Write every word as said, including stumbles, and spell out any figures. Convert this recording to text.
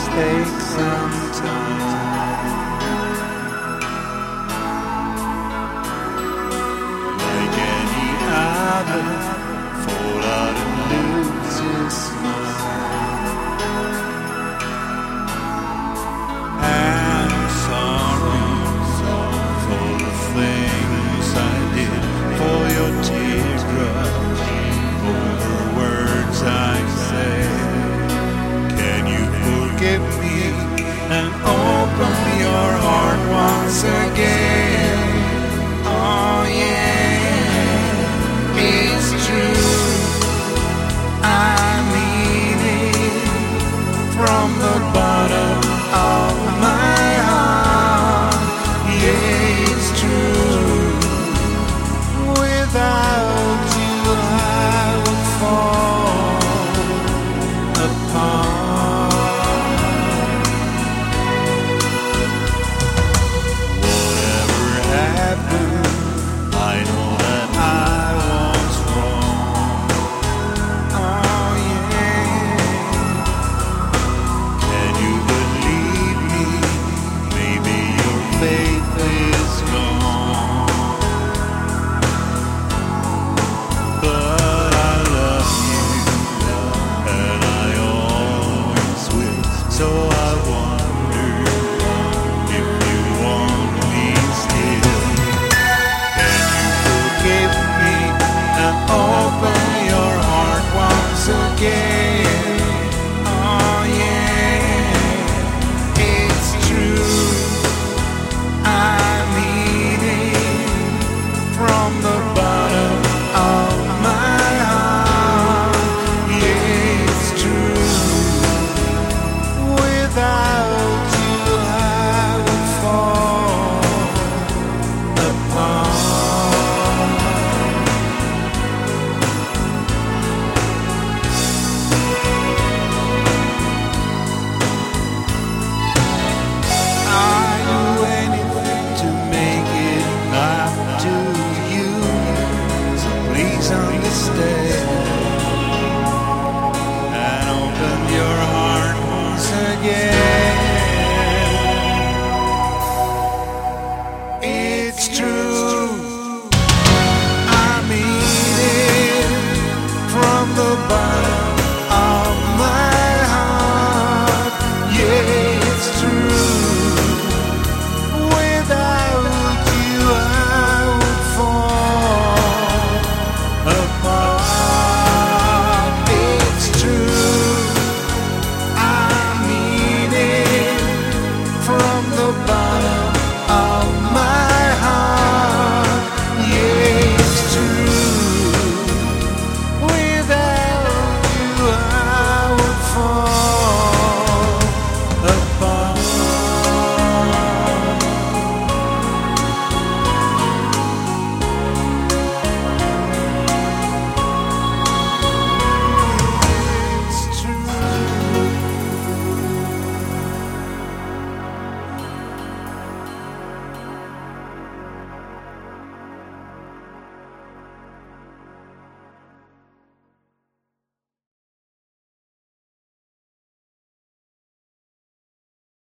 take some time. Like any other, fall out and lose your smile. I'm sorry for the things I did, for your teardrops, for the words I say. Can you forgive me and open your heart once again? Oh yeah, it's true, I mean it from the bottom of my heart. Yeah, it's true, without you I would fall apart. Whatever happened, I know that I was wrong. Oh yeah, can you believe me? Maybe your faith is gone, but I love you and I always will. So I want